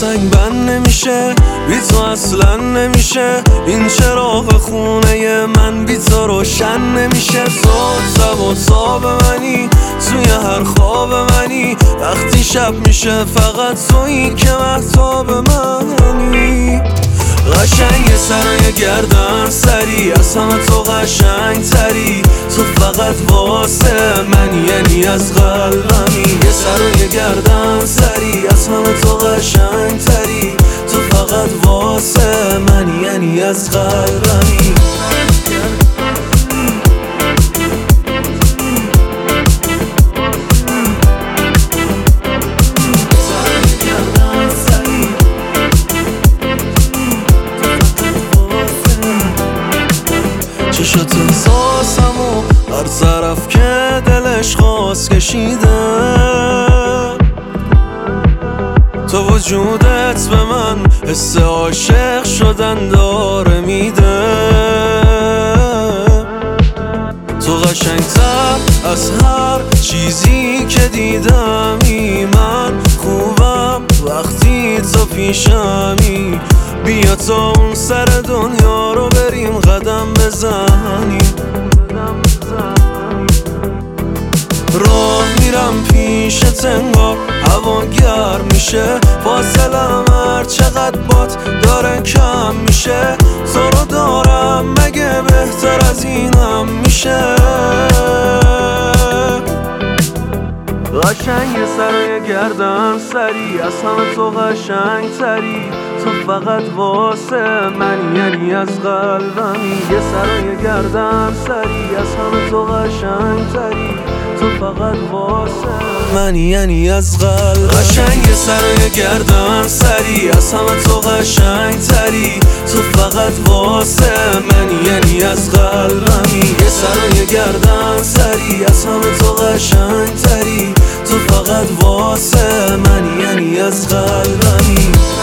سنگ بند نمیشه، بی تو اصلا نمیشه. این چراغ خونه من بی تو روشن نمیشه. تو تاب منی، توی هر خواب منی. وقتی شب میشه فقط تویی که مهتاب منی. قشنگ سرای گردن سری، از همه تو قشنگ تری. تو فقط واسه من یعنی از قلبمی. یه سرای گردن سری، از همه تو قشنگ تری. تو فقط واسه من یعنی از قلبمی. چشات احساسم و هر طرف که دلش خواست کشیده. تو وجودت به من حس عاشق شدن داره میده. تو قشنگتر از هر چیزی که دیدمی. من خوبم وقتی تو پیشمی. بیا تا اون سر دنیا رو بریم قدم بزنیم. راه میرم پیشت انگار هوا گرم میشه. فاصلم هر چقدر بات داره کم میشه. تو رو دارم مگه بهتر از اینم میشه. قشنگ سرای گردن سری، از همه تو قشنگ تری. تو فقط واسه من یعنی از قلبمی. یه سرای گردن سری، از همه تو قشنگ تری. تو فقط واسه من یعنی از قلبمی. قشنگ سرای گردن سری، از همه تو قشنگ تری. تو فقط واسه من یعنی از قلبمی. یه سرای گردن سری، از همه تو قشنگ تری. تو فقط واسه من یعنی از قلبمی.